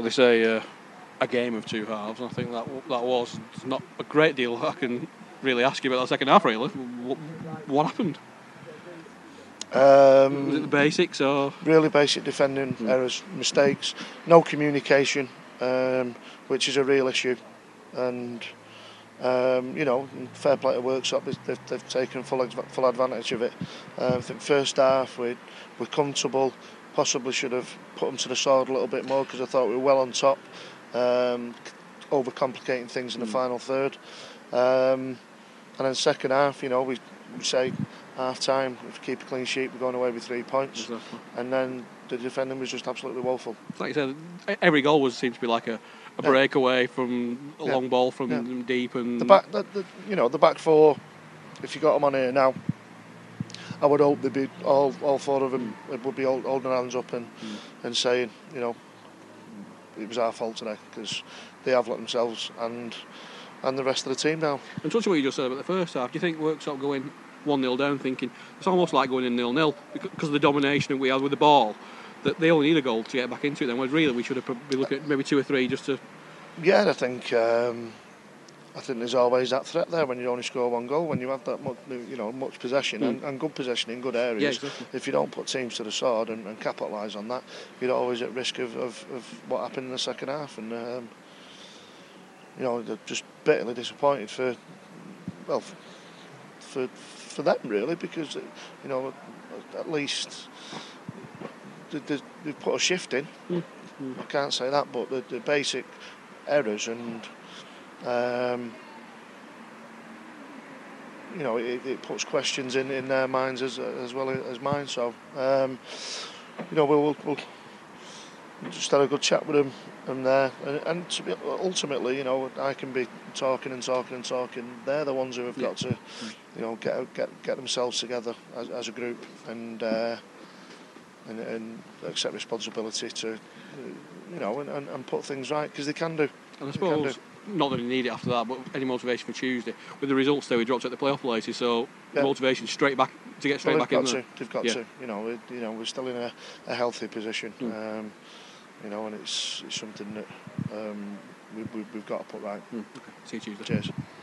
Well, they say a game of two halves, and I think that was not a great deal I can really ask you about that second half, really. What happened? Was it the basics or...? Really basic defending errors, mistakes, no communication, which is a real issue. And, fair play to Worksop, they've taken full advantage of it. I think first half we're comfortable, possibly should have put them to the sword a little bit more because I thought we were well on top, overcomplicating things in the final third. And then second half, we say half time, if we keep a clean sheet, we're going away with 3 points. Exactly. And then the defending was just absolutely woeful. Like you said, every goal seemed to be like a breakaway from a long ball from deep. And the back four, if you got them on here now, I would hope they'd be all four of them would be holding their hands up and saying, it was our fault today, because they have let themselves and the rest of the team down. And touching what you just said about the first half, do you think Worksop going 1-0 down, thinking it's almost like going in 0-0 because of the domination that we had with the ball, that they only need a goal to get back into it then, whereas really we should have been looking at maybe 2 or 3 just to... Yeah, I think there's always that threat there when you only score 1 goal, when you have that much possession and good possession in good areas. Yeah, exactly. If you don't put teams to the sword and capitalise on that, you're always at risk of what happened in the second half. And they're just bitterly disappointed for them really, because at least they've put a shift in. I can't say that, but the basic errors and it puts questions in their minds as well as mine. So we'll just had a good chat with them there, and to be, ultimately, I can be talking. They're the ones who have got to, get themselves together as a group and accept responsibility to, and put things right, because they can do. And I suppose, not that they need it after that, but any motivation for Tuesday with the results there, we dropped at the playoff places, so motivation straight back to get straight back in there. They've got to. We're still in a healthy position. And it's something that we've got to put right. Okay. See you Tuesday. Cheers.